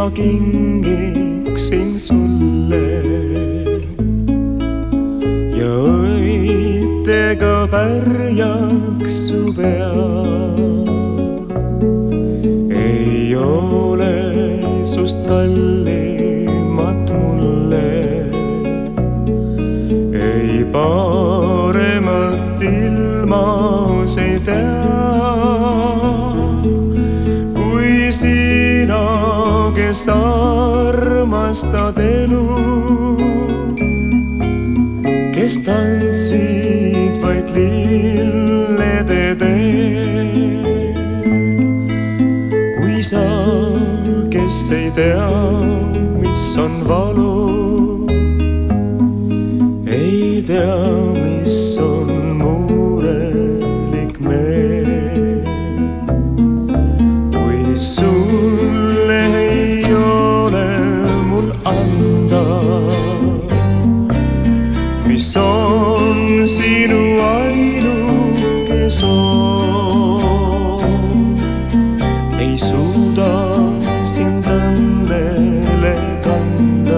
ma kingiksin sulle ja õitega pärjaks su pea. Ei ole sust kallimat mulle, ei paremat ilmas ei tea kui sina, kes armastad elu, kes tantsid vaid lillede teel. Kui sa, kes ei tea, mis on valu, ei tea, mis on murelik meel. Kui sulle ei ole mul anda, mis on sinu ainuke soov, ei suuda sind õnnele kanda.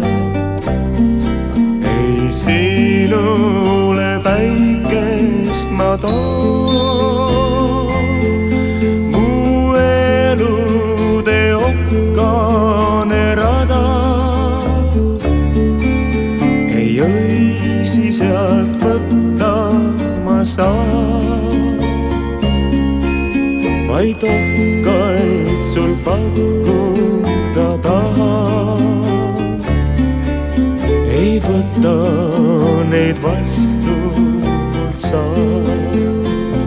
Ei sinule päikest ma toon, mu elude okkane rada. Ei õisi sealt võtta ma saan, vaid okkaid sul pakkuda tahan. Ei võta neid vastu mult saa.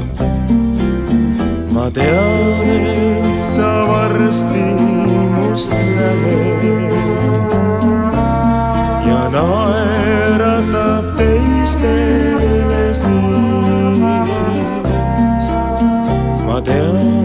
Ma tean, et sa varsti must lähed ja naeratad teistele siis. Ma tean,